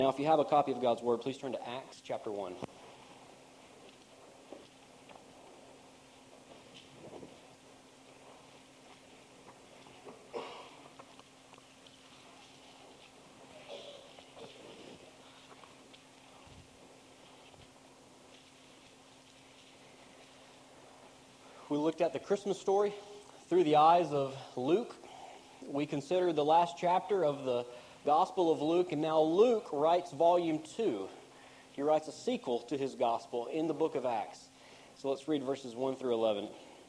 Now, if you have a copy of God's Word, please turn to Acts chapter 1. We looked at the Christmas story through the eyes of Luke. We considered the last chapter of the Gospel of Luke, and now Luke writes volume 2. He writes a sequel to his Gospel in the book of Acts. So let's read verses 1 through 11.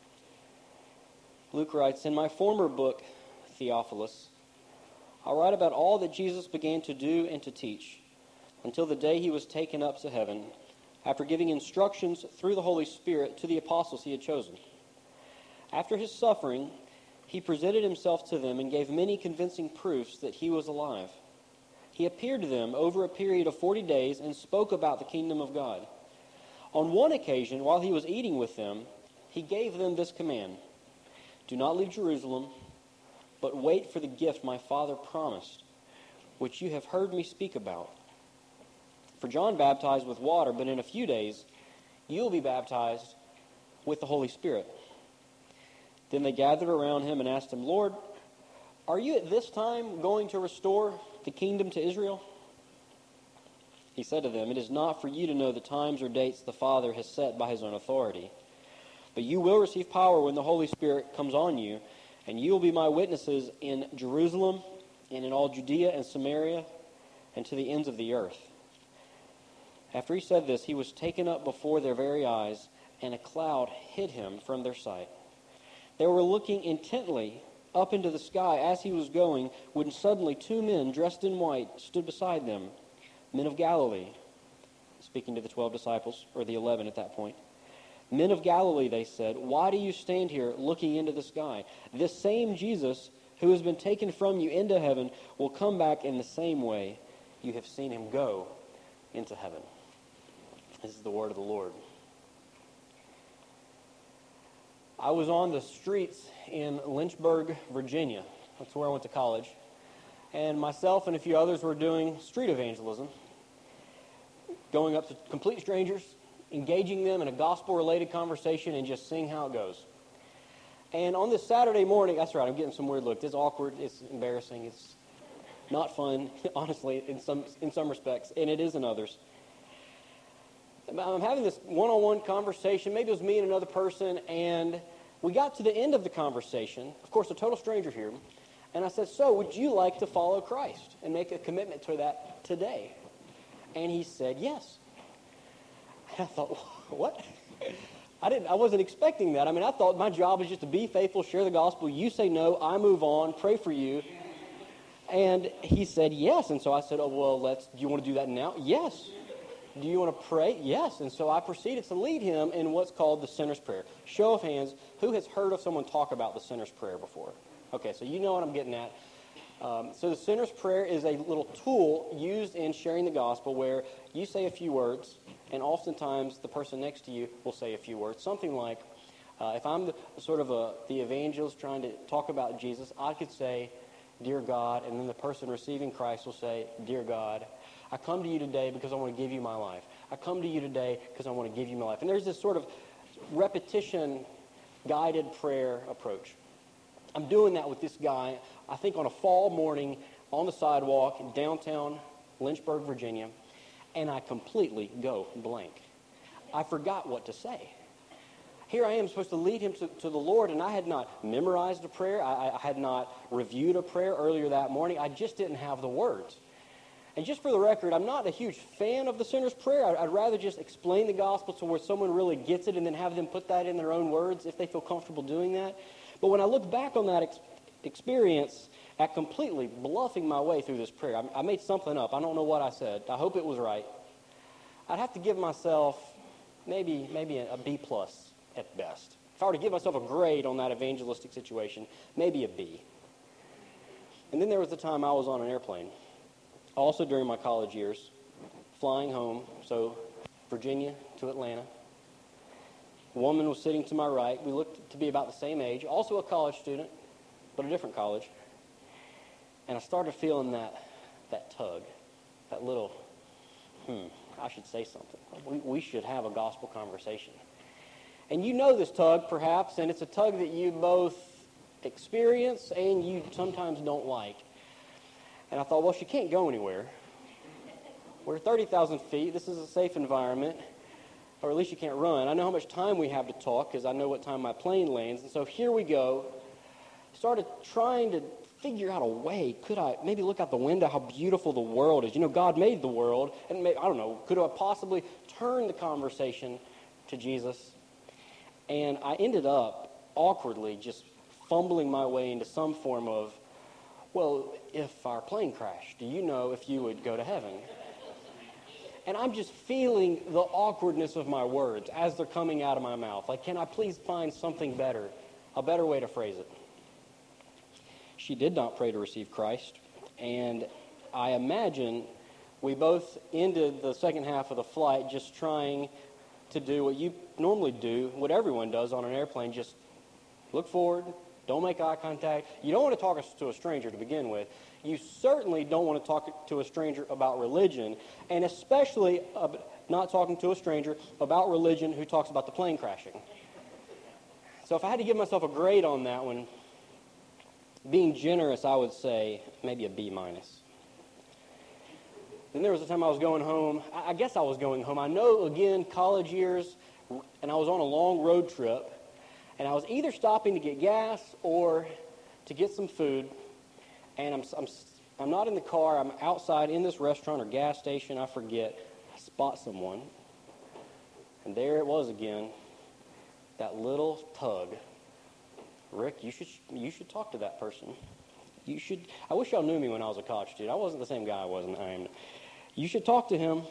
Luke writes, "In my former book, Theophilus, I write about all that Jesus began to do and to teach, until the day he was taken up to heaven, after giving instructions through the Holy Spirit to the apostles he had chosen. After his suffering, he presented himself to them and gave many convincing proofs that he was alive. He appeared to them over a period of 40 days and spoke about the kingdom of God. On one occasion, while he was eating with them, he gave them this command: 'Do not leave Jerusalem, but wait for the gift my Father promised, which you have heard me speak about. For John baptized with water, but in a few days you will be baptized with the Holy Spirit.' Then they gathered around him and asked him, 'Lord, are you at this time going to restore the kingdom to Israel?' He said to them, 'It is not for you to know the times or dates the Father has set by his own authority. But you will receive power when the Holy Spirit comes on you, and you will be my witnesses in Jerusalem and in all Judea and Samaria and to the ends of the earth.' After he said this, he was taken up before their very eyes, and a cloud hid him from their sight. They were looking intently up into the sky as he was going, when suddenly 2 men dressed in white stood beside them, men of Galilee," speaking to the 12 disciples, or the 11 at that point. "Men of Galilee," they said, "why do you stand here looking into the sky? This same Jesus who has been taken from you into heaven will come back in the same way you have seen him go into heaven." This is the word of the Lord. I was on the streets in Lynchburg, Virginia. That's where I went to college. And myself and a few others were doing street evangelism, going up to complete strangers, engaging them in a gospel-related conversation, and just seeing how it goes. And on this Saturday morning, that's right, I'm getting some weird looks. It's awkward, it's embarrassing, it's not fun, honestly, in some respects, and it is in others. I'm having this one-on-one conversation. Maybe it was me and another person, and we got to the end of the conversation. Of course, a total stranger here. And I said, "So, would you like to follow Christ and make a commitment to that today?" And he said, "Yes." And I thought, what? I wasn't expecting that. I mean, I thought my job was just to be faithful, share the gospel. You say no, I move on, pray for you. And he said, "Yes." And so I said, "Oh, well, do you want to do that now?" "Yes." "Do you want to pray?" "Yes." And so I proceeded to lead him in what's called the sinner's prayer. Show of hands, who has heard of someone talk about the sinner's prayer before? Okay, so you know what I'm getting at. So the sinner's prayer is a little tool used in sharing the gospel where you say a few words, and oftentimes the person next to you will say a few words. Something like, if I'm the evangelist trying to talk about Jesus, I could say, "Dear God," and then the person receiving Christ will say, "Dear God, I come to you today because I want to give you my life. I come to you today because I want to give you my life." And there's this sort of repetition-guided prayer approach. I'm doing that with this guy, I think on a fall morning on the sidewalk in downtown Lynchburg, Virginia, and I completely go blank. I forgot what to say. Here I am supposed to lead him to the Lord, and I had not memorized a prayer. I had not reviewed a prayer earlier that morning. I just didn't have the words. And just for the record, I'm not a huge fan of the sinner's prayer. I'd rather just explain the gospel to where someone really gets it and then have them put that in their own words if they feel comfortable doing that. But when I look back on that experience at completely bluffing my way through this prayer, I made something up. I don't know what I said. I hope it was right. I'd have to give myself maybe a B+ at best. If I were to give myself a grade on that evangelistic situation, maybe a B. And then there was the time I was on an airplane. Also during my college years, flying home, so Virginia to Atlanta. A woman was sitting to my right. We looked to be about the same age, also a college student, but a different college. And I started feeling that tug, that little I should say something. We should have a gospel conversation. And you know this tug, perhaps, and it's a tug that you both experience and you sometimes don't like. And I thought, well, she can't go anywhere. We're 30,000 feet. This is a safe environment. Or at least you can't run. I know how much time we have to talk because I know what time my plane lands. And so here we go. Started trying to figure out a way. Could I maybe look out the window how beautiful the world is? You know, God made the world. And maybe, I don't know, could I possibly turn the conversation to Jesus? And I ended up awkwardly just fumbling my way into some form of, well, if our plane crashed, do you know if you would go to heaven? And I'm just feeling the awkwardness of my words as they're coming out of my mouth. Like, can I please find something better, a better way to phrase it? She did not pray to receive Christ, and I imagine we both ended the second half of the flight just trying to do what you normally do, what everyone does on an airplane, just look forward, don't make eye contact. You don't want to talk to a stranger to begin with. You certainly don't want to talk to a stranger about religion, and especially not talking to a stranger about religion who talks about the plane crashing. So if I had to give myself a grade on that one, being generous, I would say maybe a B minus. Then there was a time I was going home. I guess I was going home. I know, again, college years, and I was on a long road trip, and I was either stopping to get gas or to get some food, and I'm not in the car. I'm outside in this restaurant or gas station. I forget. I spot someone, and there it was again, that little tug. Rick, you should talk to that person. You should. I wish y'all knew me when I was a college student. I wasn't the same guy I was now. You should talk to him.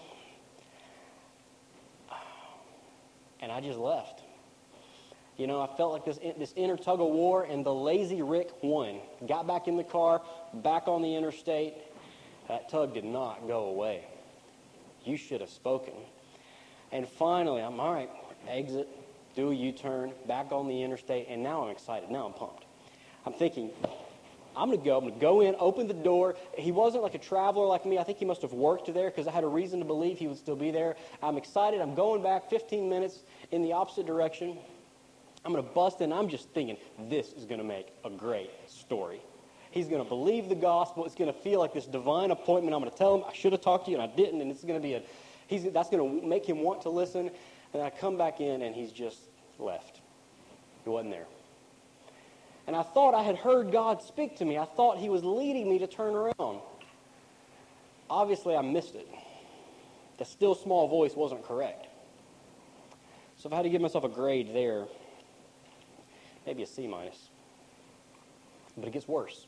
And I just left. You know, I felt like this inner tug of war, and the lazy Rick won. Got back in the car, back on the interstate. That tug did not go away. You should have spoken. And finally, I'm all right, exit, do a U-turn, back on the interstate, and now I'm excited. Now I'm pumped. I'm thinking, I'm going to go in, open the door. He wasn't like a traveler like me. I think he must have worked there because I had a reason to believe he would still be there. I'm excited. I'm going back 15 minutes in the opposite direction. I'm going to bust in. I'm just thinking, this is going to make a great story. He's going to believe the gospel. It's going to feel like this divine appointment. I'm going to tell him I should have talked to you and I didn't, and it's going to be that's going to make him want to listen. And I come back in and he's just left. He wasn't there. And I thought I had heard God speak to me. I thought he was leading me to turn around. Obviously, I missed it. The still small voice wasn't correct. So if I had to give myself a grade there, maybe a C minus. But it gets worse.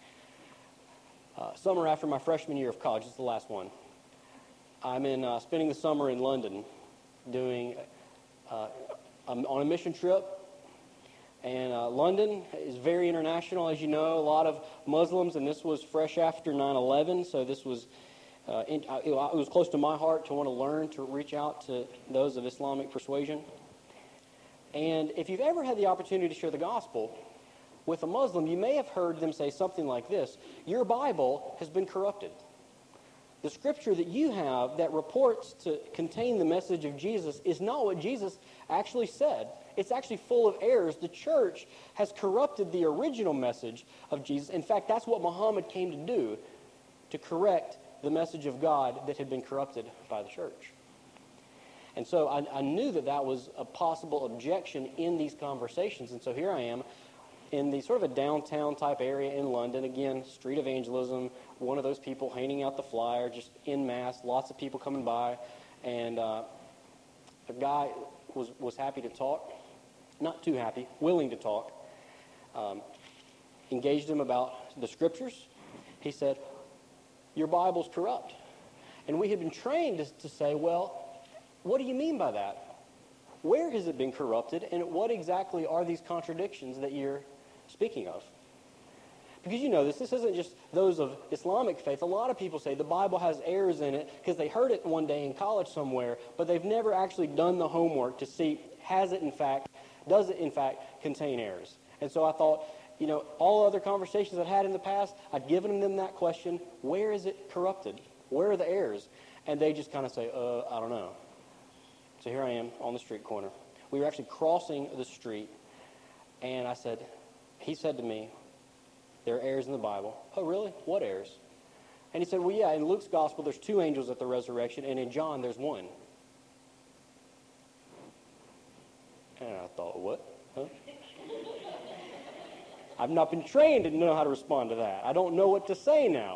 Summer after my freshman year of college, this is the last one. I'm spending the summer in London doing I'm on a mission trip. And London is very international, as you know, a lot of Muslims, and this was fresh after 9/11, so this was, it was close to my heart to want to learn, to reach out to those of Islamic persuasion. And if you've ever had the opportunity to share the gospel with a Muslim, you may have heard them say something like this: your Bible has been corrupted. The scripture that you have that reports to contain the message of Jesus is not what Jesus actually said. It's actually full of errors. The church has corrupted the original message of Jesus. In fact, that's what Muhammad came to do, to correct the message of God that had been corrupted by the church. And so I knew that was a possible objection in these conversations. And so here I am in the sort of a downtown type area in London. Again, street evangelism, one of those people handing out the flyer, just en masse, lots of people coming by. And a guy was happy to talk. Not too happy, willing to talk. Engaged him about the scriptures. He said, your Bible's corrupt. And we had been trained to say, well, what do you mean by that? Where has it been corrupted, and what exactly are these contradictions that you're speaking of? Because you know this isn't just those of Islamic faith. A lot of people say the Bible has errors in it because they heard it one day in college somewhere, but they've never actually done the homework to see, does it in fact contain errors? And so I thought, you know, all other conversations I've had in the past, I'd given them that question: where is it corrupted? Where are the errors? And they just kind of say, I don't know. So here I am on the street corner. We were actually crossing the street, and he said to me, there are errors in the Bible. Oh, really? What errors? And he said, well, yeah, in Luke's gospel, there's 2 angels at the resurrection, and in John, there's 1. And I thought, what? Huh? I've not been trained to know how to respond to that. I don't know what to say now.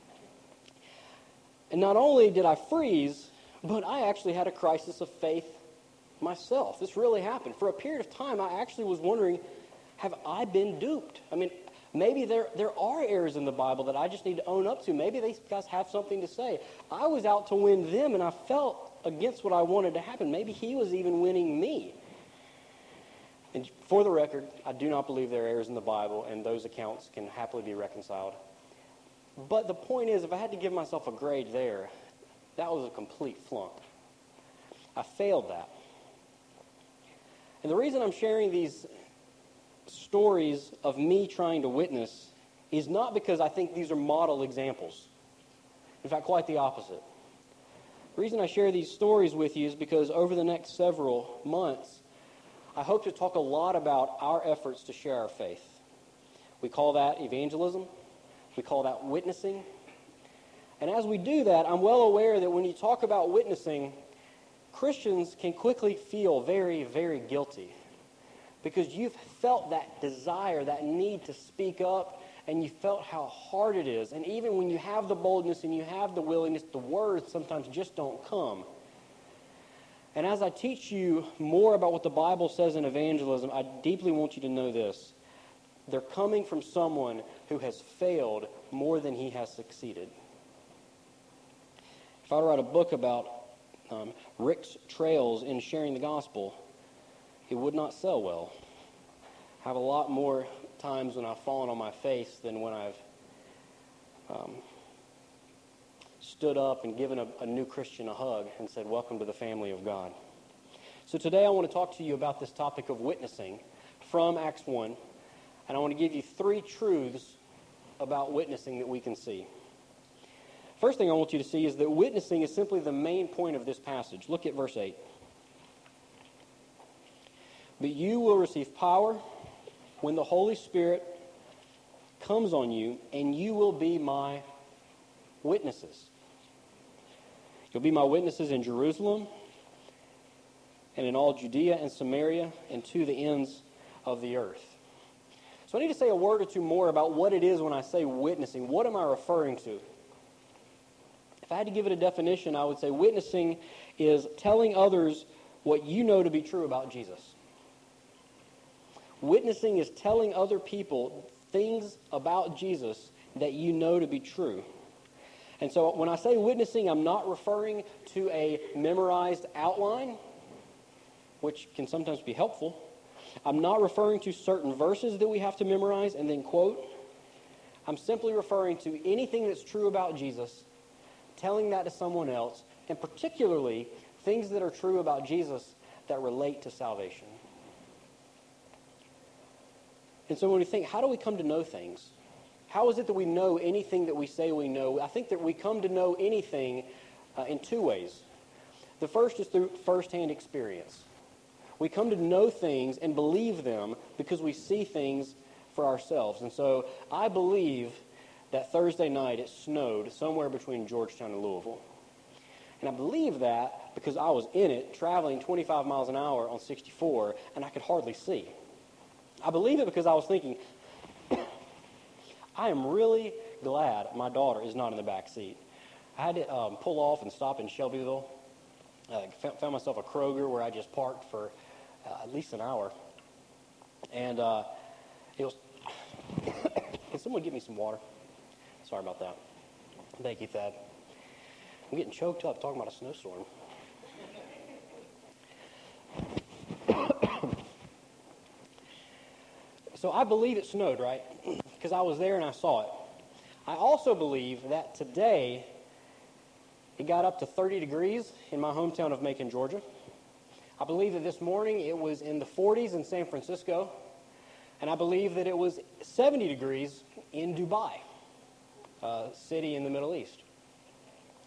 And not only did I freeze, but I actually had a crisis of faith myself. This really happened. For a period of time, I actually was wondering, have I been duped? I mean, maybe there are errors in the Bible that I just need to own up to. Maybe these guys have something to say. I was out to win them, and I felt against what I wanted to happen. Maybe he was even winning me. And for the record, I do not believe there are errors in the Bible, and those accounts can happily be reconciled. But the point is, if I had to give myself a grade there, that was a complete flunk. I failed that. And the reason I'm sharing these stories of me trying to witness is not because I think these are model examples. In fact, quite the opposite. The reason I share these stories with you is because over the next several months, I hope to talk a lot about our efforts to share our faith. We call that evangelism. We call that witnessing. And as we do that, I'm well aware that when you talk about witnessing, Christians can quickly feel very, very guilty because you've felt that desire, that need to speak up, and you felt how hard it is. And even when you have the boldness and you have the willingness, the words sometimes just don't come. And as I teach you more about what the Bible says in evangelism, I deeply want you to know this. They're coming from someone who has failed more than he has succeeded. If I were to write a book about Rick's trails in sharing the gospel, it would not sell well. I have a lot more times when I've fallen on my face than when I've stood up and given a new Christian a hug and said, welcome to the family of God. So today I want to talk to you about this topic of witnessing from Acts 1, and I want to give you 3 truths about witnessing that we can see. First thing I want you to see is that witnessing is simply the main point of this passage. Look at verse 8. But you will receive power when the Holy Spirit comes on you, and you will be my witnesses. You'll be my witnesses in Jerusalem and in all Judea and Samaria and to the ends of the earth. So I need to say a word or two more about what it is when I say witnessing. What am I referring to? If I had to give it a definition, I would say witnessing is telling others what you know to be true about Jesus. Witnessing is telling other people things about Jesus that you know to be true. And so when I say witnessing, I'm not referring to a memorized outline, which can sometimes be helpful. I'm not referring to certain verses that we have to memorize and then quote. I'm simply referring to anything that's true about Jesus, telling that to someone else, and particularly things that are true about Jesus that relate to salvation. And so when we think, how do we come to know things? How is it that we know anything that we say we know? I think that we come to know anything in 2 ways. The first is through firsthand experience. We come to know things and believe them because we see things for ourselves. And so I believe that Thursday night it snowed somewhere between Georgetown and Louisville. And I believe that because I was in it, traveling 25 miles an hour on 64, and I could hardly see. I believe it because I was thinking, I am really glad my daughter is not in the back seat. I had to pull off and stop in Shelbyville. Found myself a Kroger where I just parked for at least an hour. And it was... Can someone get me some water? Sorry about that. Thank you, Thad. I'm getting choked up talking about a snowstorm. So I believe it snowed, right? Because I was there and I saw it. I also believe that today it got up to 30 degrees in my hometown of Macon, Georgia. I believe that this morning it was in the 40s in San Francisco. And I believe that it was 70 degrees in Dubai, a city in the Middle East.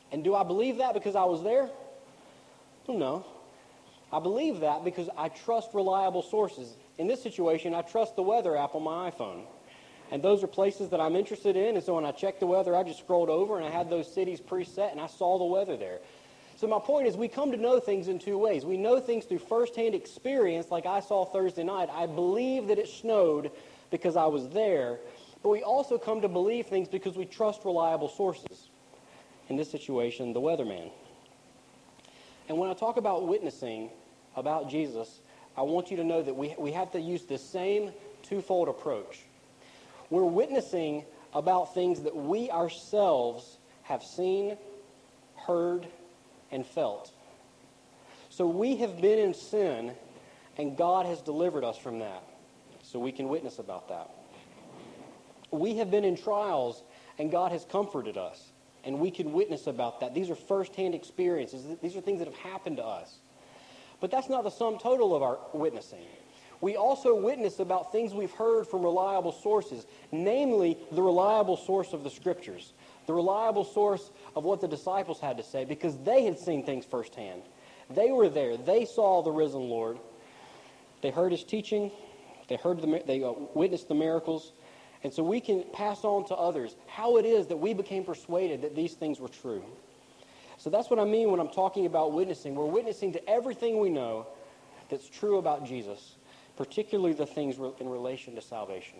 And do I believe that because I was there? No. I believe that because I trust reliable sources. In this situation, I trust the weather app on my iPhone. And those are places that I'm interested in, and so when I checked the weather, I just scrolled over and I had those cities preset and I saw the weather there. So my point is we come to know things in two ways. We know things through firsthand experience, like I saw Thursday night. I believe that it snowed because I was there, but we also come to believe things because we trust reliable sources. In this situation, the weatherman. And when I talk about witnessing about Jesus, I want you to know that we have to use the same twofold approach. We're witnessing about things that we ourselves have seen, heard, and felt. So we have been in sin, and God has delivered us from that. So we can witness about that. We have been in trials, and God has comforted us, and we can witness about that. These are firsthand experiences. These are things that have happened to us. But that's not the sum total of our witnessing. We also witness about things we've heard from reliable sources, namely the reliable source of the Scriptures, the reliable source of what the disciples had to say, because they had seen things firsthand. They were there. They saw the risen Lord. They heard his teaching. They witnessed the miracles. And so we can pass on to others how it is that we became persuaded that these things were true. So that's what I mean when I'm talking about witnessing. We're witnessing to everything we know that's true about Jesus, particularly the things in relation to salvation.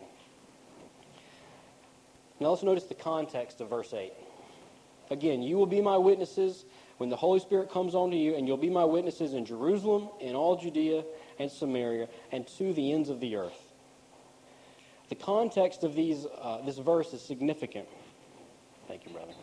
Now let's notice the context of verse 8. Again, you will be my witnesses when the Holy Spirit comes onto you, and you'll be my witnesses in Jerusalem, in all Judea and Samaria, and to the ends of the earth. The context of this verse is significant. Thank you, brother.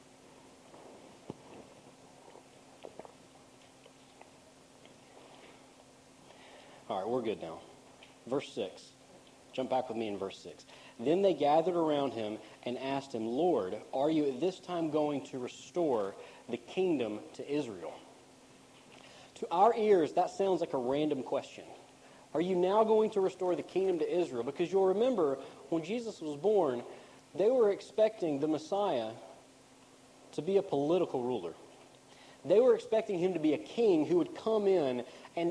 All right, we're good now. Verse 6. Jump back with me in verse 6. Then they gathered around him and asked him, Lord, are you at this time going to restore the kingdom to Israel? To our ears, that sounds like a random question. Are you now going to restore the kingdom to Israel? Because you'll remember, when Jesus was born, they were expecting the Messiah to be a political ruler. They were expecting him to be a king who would come in and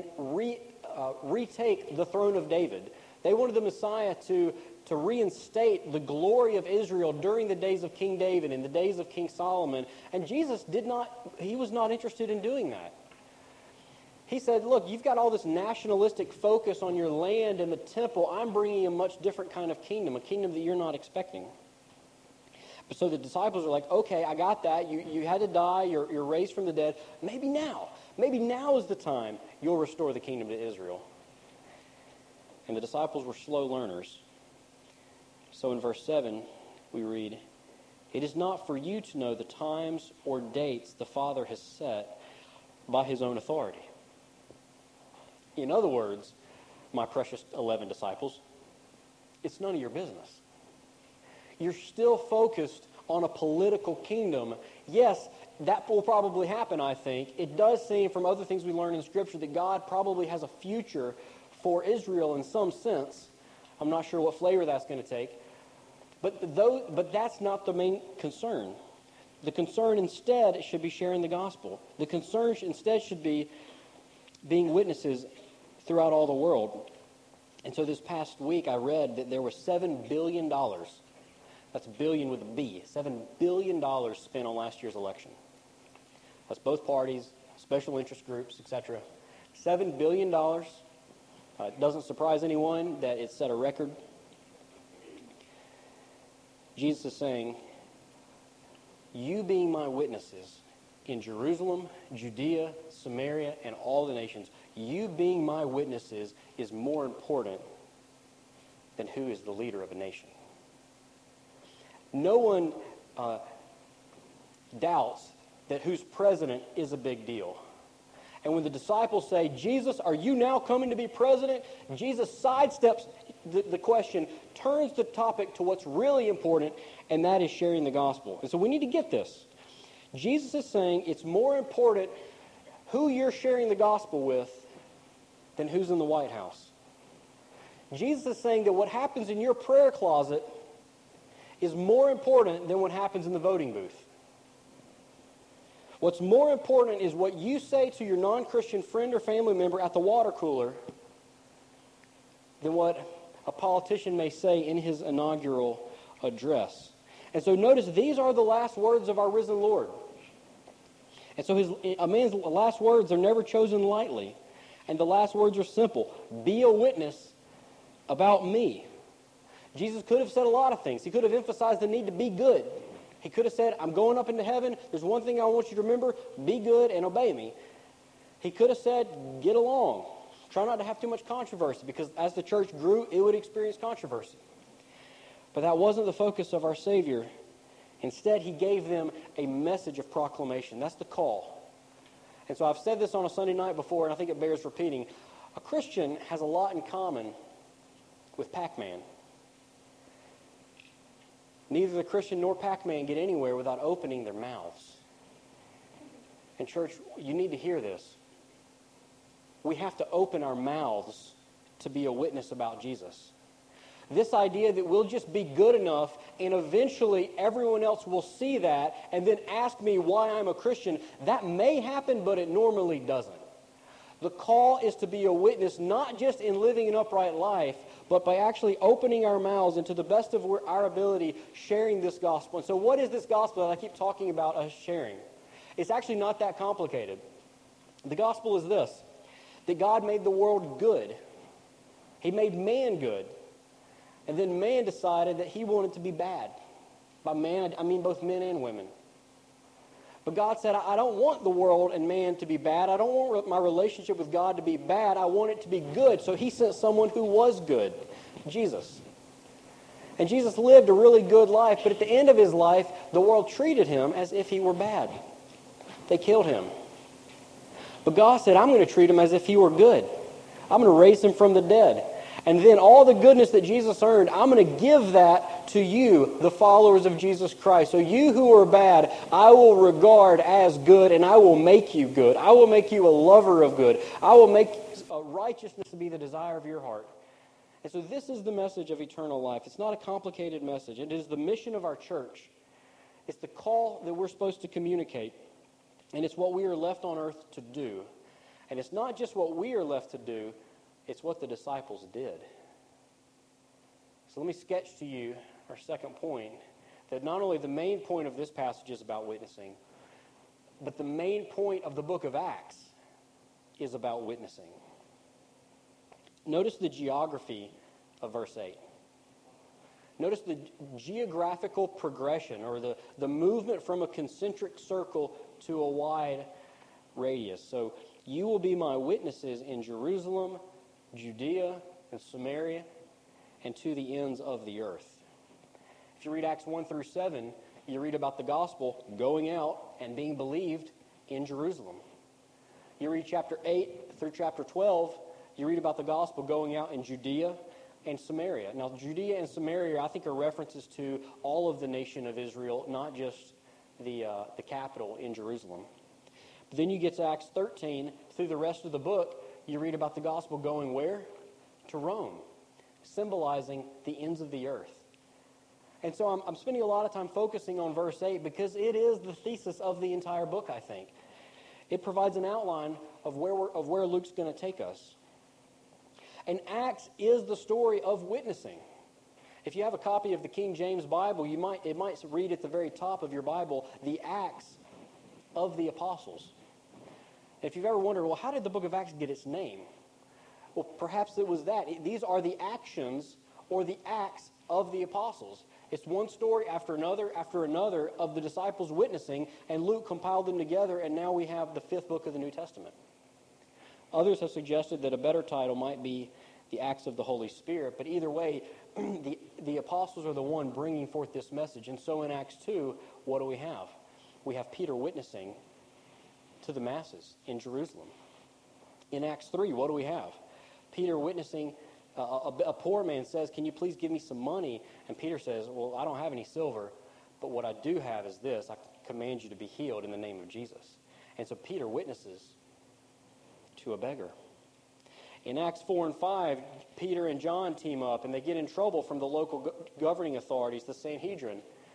retake the throne of David. They wanted the Messiah to reinstate the glory of Israel during the days of King David and the days of King Solomon. And Jesus was not interested in doing that. He said, look, you've got all this nationalistic focus on your land and the temple. I'm bringing a much different kind of kingdom, a kingdom that you're not expecting. So the disciples are like, okay, I got that. You had to die. You're raised from the dead. Maybe now is the time you'll restore the kingdom to Israel. And the disciples were slow learners. So in verse 7, we read, it is not for you to know the times or dates the Father has set by his own authority. In other words, my precious 11 disciples, it's none of your business. You're still focused on a political kingdom. Yes, that will probably happen, I think. It does seem from other things we learn in Scripture that God probably has a future for Israel in some sense. I'm not sure what flavor that's going to take. But that's not the main concern. The concern instead should be sharing the gospel. The concern instead should be being witnesses throughout all the world. And so this past week I read that there was $7 billion, that's billion with a B, $7 billion spent on last year's election. That's both parties, special interest groups, etc. $7 billion. It doesn't surprise anyone that it set a record. Jesus is saying, you being my witnesses in Jerusalem, Judea, Samaria, and all the nations, you being my witnesses is more important than who is the leader of a nation. No one doubts that who's president is a big deal. And when the disciples say, Jesus, are you now coming to be president? Jesus sidesteps the question, turns the topic to what's really important, and that is sharing the gospel. And so we need to get this. Jesus is saying it's more important who you're sharing the gospel with than who's in the White House. Jesus is saying that what happens in your prayer closet is more important than what happens in the voting booth. What's more important is what you say to your non-Christian friend or family member at the water cooler than what a politician may say in his inaugural address. And so notice, these are the last words of our risen Lord. And so a man's last words are never chosen lightly. And the last words are simple. Be a witness about me. Jesus could have said a lot of things. He could have emphasized the need to be good. He could have said, I'm going up into heaven. There's one thing I want you to remember. Be good and obey me. He could have said, get along. Try not to have too much controversy, because as the church grew, it would experience controversy. But that wasn't the focus of our Savior. Instead, he gave them a message of proclamation. That's the call. And so I've said this on a Sunday night before, and I think it bears repeating. A Christian has a lot in common with Pac-Man. Neither the Christian nor Pac-Man get anywhere without opening their mouths. And church, you need to hear this. We have to open our mouths to be a witness about Jesus. This idea that we'll just be good enough and eventually everyone else will see that and then ask me why I'm a Christian, that may happen, but it normally doesn't. The call is to be a witness not just in living an upright life, but by actually opening our mouths and to the best of our ability sharing this gospel. And so what is this gospel that I keep talking about us sharing? It's actually not that complicated. The gospel is this, that God made the world good. He made man good. And then man decided that he wanted to be bad. By man, I mean both men and women. But God said, I don't want the world and man to be bad. I don't want my relationship with God to be bad. I want it to be good. So he sent someone who was good, Jesus. And Jesus lived a really good life, but at the end of his life, the world treated him as if he were bad. They killed him. But God said, I'm going to treat him as if he were good. I'm going to raise him from the dead. And then all the goodness that Jesus earned, I'm going to give that to you, the followers of Jesus Christ. So you who are bad, I will regard as good, and I will make you good. I will make you a lover of good. I will make righteousness to be the desire of your heart. And so this is the message of eternal life. It's not a complicated message. It is the mission of our church. It's the call that we're supposed to communicate. And it's what we are left on earth to do. And it's not just what we are left to do, it's what the disciples did. So let me sketch to you our second point, that not only the main point of this passage is about witnessing, but the main point of the book of Acts is about witnessing. Notice the geography of verse 8. Notice the geographical progression, or the movement from a concentric circle to a wide radius. So you will be my witnesses in Jerusalem, Judea, and Samaria, and to the ends of the earth. If you read Acts 1 through 7, you read about the gospel going out and being believed in Jerusalem. You read chapter 8 through chapter 12, you read about the gospel going out in Judea and Samaria. Now, Judea and Samaria, I think, are references to all of the nation of Israel, not just the capital in Jerusalem. But then you get to Acts 13, through the rest of the book, you read about the gospel going where? To Rome, symbolizing the ends of the earth. And so I'm spending a lot of time focusing on verse 8 because it is the thesis of the entire book, I think. It provides an outline of where Luke's going to take us. And Acts is the story of witnessing. If you have a copy of the King James Bible, it might read at the very top of your Bible, the Acts of the Apostles. If you've ever wondered, well, how did the book of Acts get its name? Well, perhaps it was that. These are the actions or the acts of the apostles. It's one story after another of the disciples witnessing, and Luke compiled them together, and now we have the fifth book of the New Testament. Others have suggested that a better title might be the Acts of the Holy Spirit, but either way, the apostles are the one bringing forth this message. And so in Acts 2, what do we have? We have Peter witnessing to the masses in Jerusalem. In Acts 3, what do we have? Peter witnessing, a poor man says, can you please give me some money? And Peter says, well, I don't have any silver, but what I do have is this. I command you to be healed in the name of Jesus. And so Peter witnesses to a beggar. In Acts 4 and 5, Peter and John team up, and they get in trouble from the local governing authorities, the Sanhedrin.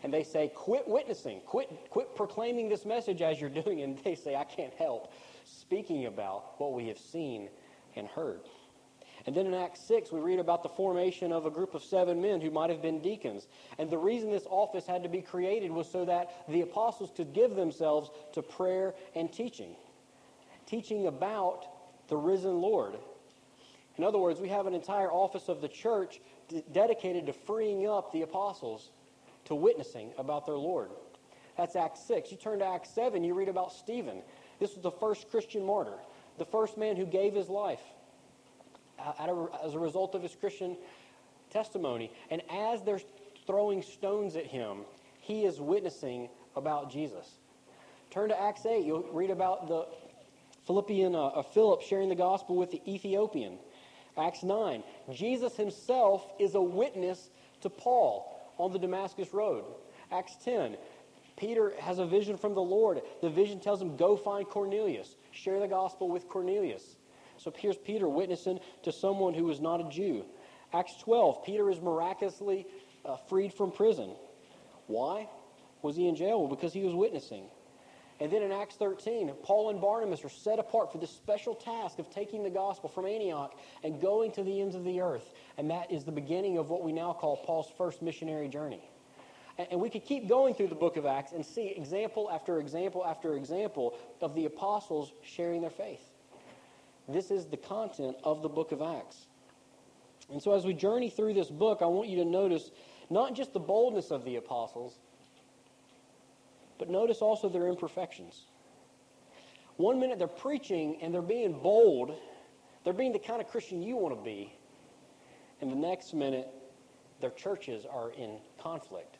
and they say, quit witnessing, quit proclaiming this message as you're doing, and they say, I can't help speaking about what we have seen and heard. And then in Acts 6, we read about the formation of a group of 7 men who might have been deacons. And the reason this office had to be created was so that the apostles could give themselves to prayer and teaching about the risen Lord. In other words, we have an entire office of the church dedicated to freeing up the apostles to witnessing about their Lord. That's Acts 6. You turn to Acts 7, you read about Stephen. This was the first Christian martyr, the first man who gave his life as a result of his Christian testimony. And as they're throwing stones at him, he is witnessing about Jesus. Turn to Acts 8. You'll read about the Philip sharing the gospel with the Ethiopian. Acts 9. Jesus himself is a witness to Paul on the Damascus Road. Acts 10. Peter has a vision from the Lord. The vision tells him, go find Cornelius. Share the gospel with Cornelius. So here's Peter witnessing to someone who was not a Jew. Acts 12, Peter is miraculously freed from prison. Why was he in jail? Well, because he was witnessing. And then in Acts 13, Paul and Barnabas are set apart for this special task of taking the gospel from Antioch and going to the ends of the earth. And that is the beginning of what we now call Paul's first missionary journey. And we could keep going through the book of Acts and see example after example after example of the apostles sharing their faith. This is the content of the book of Acts. And so as we journey through this book, I want you to notice not just the boldness of the apostles, but notice also their imperfections. One minute they're preaching and they're being bold. They're being the kind of Christian you want to be. And the next minute, their churches are in conflict.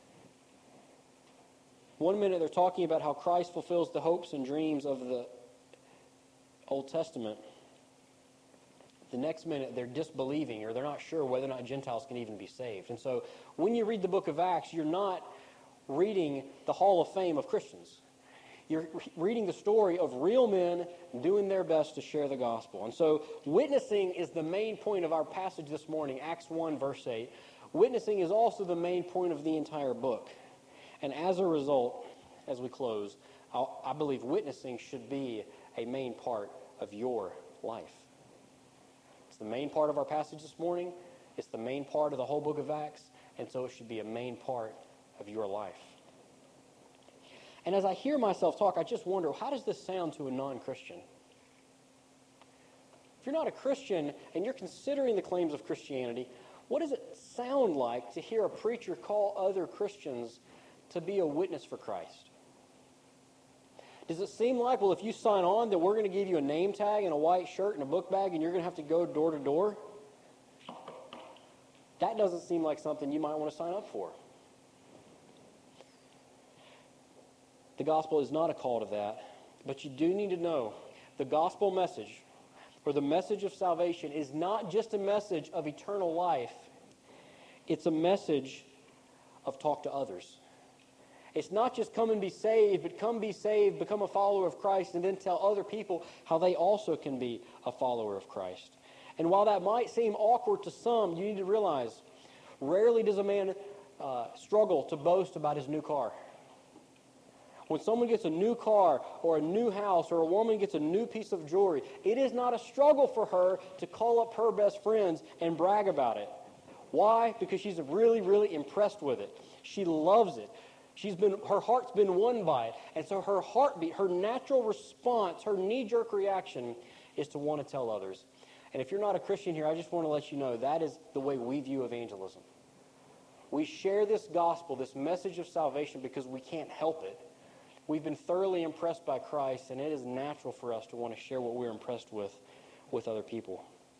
One minute they're talking about how Christ fulfills the hopes and dreams of the Old Testament. The next minute they're disbelieving, or they're not sure whether or not Gentiles can even be saved. And so when you read the book of Acts, you're not reading the Hall of Fame of Christians. You're reading the story of real men doing their best to share the gospel. And so witnessing is the main point of our passage this morning, Acts 1, verse 8. Witnessing is also the main point of the entire book. And as a result, as we close, I believe witnessing should be a main part of your life. It's the main part of our passage this morning. It's the main part of the whole book of Acts. And so it should be a main part of your life. And as I hear myself talk, I just wonder, how does this sound to a non-Christian? If you're not a Christian and you're considering the claims of Christianity, what does it sound like to hear a preacher call other Christians to be a witness for Christ? Does it seem like, well, if you sign on, that we're going to give you a name tag and a white shirt and a book bag and you're going to have to go door to door? That doesn't seem like something you might want to sign up for. The gospel is not a call to that, but you do need to know the gospel message, or the message of salvation, is not just a message of eternal life. It's a message of talk to others. It's not just come and be saved, but come be saved, become a follower of Christ, and then tell other people how they also can be a follower of Christ. And while that might seem awkward to some, you need to realize, rarely does a man struggle to boast about his new car. When someone gets a new car or a new house or a woman gets a new piece of jewelry, it is not a struggle for her to call up her best friends and brag about it. Why? Because she's really, really impressed with it. She loves it. Her heart's been won by it. And so her heartbeat, her natural response, her knee-jerk reaction is to want to tell others. And if you're not a Christian here, I just want to let you know that is the way we view evangelism. We share this gospel, this message of salvation, because we can't help it. We've been thoroughly impressed by Christ, and it is natural for us to want to share what we're impressed with other people.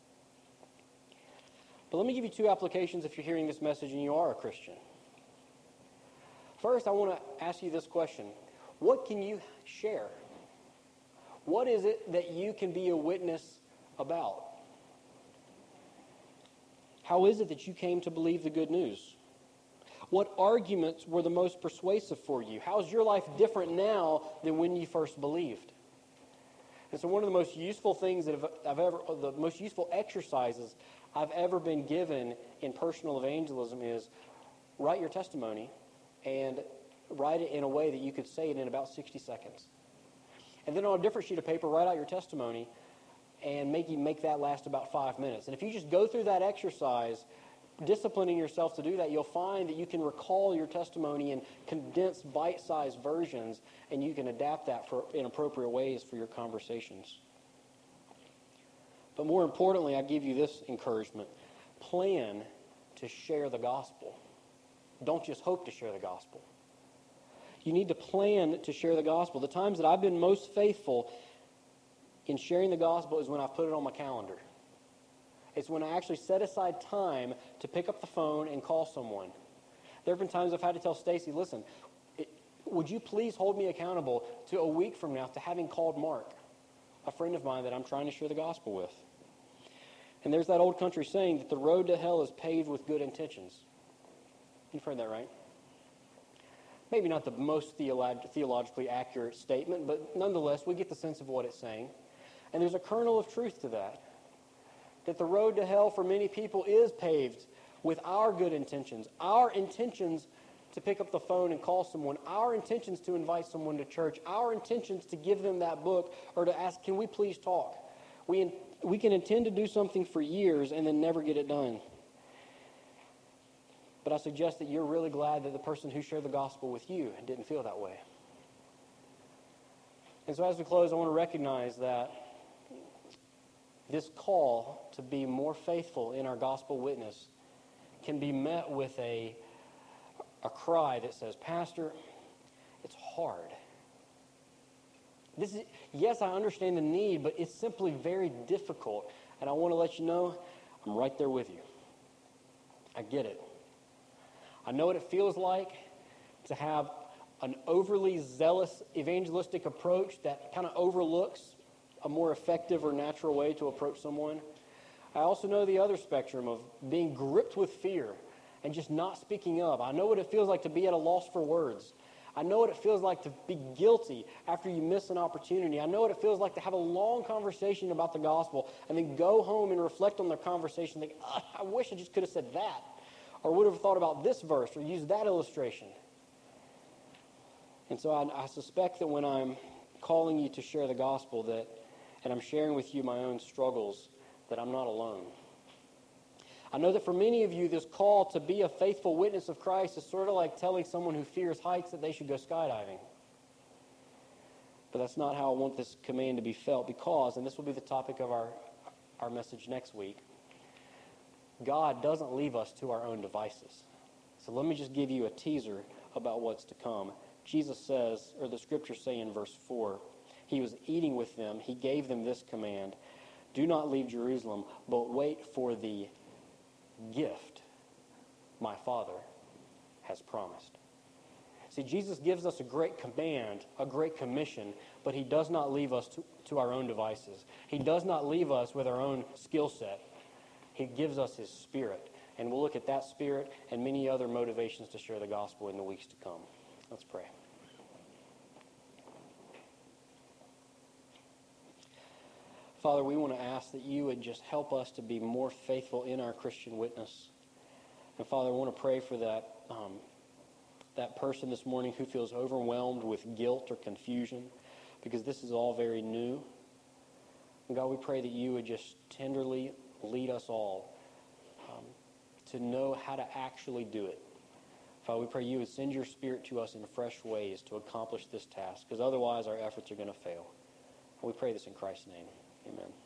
But let me give you two applications if you're hearing this message and you are a Christian. First, I want to ask you this question. What can you share? What is it that you can be a witness about? How is it that you came to believe the good news? What arguments were the most persuasive for you? How is your life different now than when you first believed? And so one of the most useful things that the most useful exercises I've ever been given in personal evangelism is write your testimony and write it in a way that you could say it in about 60 seconds. And then on a different sheet of paper, write out your testimony and make that last about 5 minutes. And if you just go through that exercise, disciplining yourself to do that, you'll find that you can recall your testimony in condensed, bite-sized versions, and you can adapt that in appropriate ways for your conversations. But more importantly, I give you this encouragement. Plan to share the gospel. Don't just hope to share the gospel. You need to plan to share the gospel. The times that I've been most faithful in sharing the gospel is when I've put it on my calendar. It's when I actually set aside time to pick up the phone and call someone. There have been times I've had to tell Stacy, listen, would you please hold me accountable to a week from now to having called Mark, a friend of mine that I'm trying to share the gospel with. And there's that old country saying that the road to hell is paved with good intentions. You've heard that, right? Maybe not the most theologically accurate statement, but nonetheless, we get the sense of what it's saying. And there's a kernel of truth to that. That the road to hell for many people is paved with our good intentions. Our intentions to pick up the phone and call someone. Our intentions to invite someone to church. Our intentions to give them that book or to ask, can we please talk? We can intend to do something for years and then never get it done. But I suggest that you're really glad that the person who shared the gospel with you didn't feel that way. And so as we close, I want to recognize that this call to be more faithful in our gospel witness can be met with a cry that says, Pastor, it's hard. Yes, I understand the need, but it's simply very difficult. And I want to let you know, I'm right there with you. I get it. I know what it feels like to have an overly zealous evangelistic approach that kind of overlooks a more effective or natural way to approach someone. I also know the other spectrum of being gripped with fear and just not speaking up. I know what it feels like to be at a loss for words. I know what it feels like to be guilty after you miss an opportunity. I know what it feels like to have a long conversation about the gospel and then go home and reflect on the conversation and think, I wish I just could have said that, or would have thought about this verse or used that illustration. And so I suspect that when I'm calling you to share the gospel and I'm sharing with you my own struggles, that I'm not alone. I know that for many of you, this call to be a faithful witness of Christ is sort of like telling someone who fears heights that they should go skydiving. But that's not how I want this command to be felt because, and this will be the topic of our message next week, God doesn't leave us to our own devices. So let me just give you a teaser about what's to come. Jesus says, or the scriptures say in verse 4, he was eating with them. He gave them this command, do not leave Jerusalem, but wait for the gift my Father has promised. See, Jesus gives us a great command, a great commission, but he does not leave us to our own devices. He does not leave us with our own skill set. He gives us his Spirit. And we'll look at that Spirit and many other motivations to share the gospel in the weeks to come. Let's pray. Father, we want to ask that you would just help us to be more faithful in our Christian witness. And Father, I want to pray for that person this morning who feels overwhelmed with guilt or confusion because this is all very new. And God, we pray that you would just tenderly lead us all to know how to actually do it. Father, we pray you would send your Spirit to us in fresh ways to accomplish this task because otherwise our efforts are going to fail. And we pray this in Christ's name. Amen.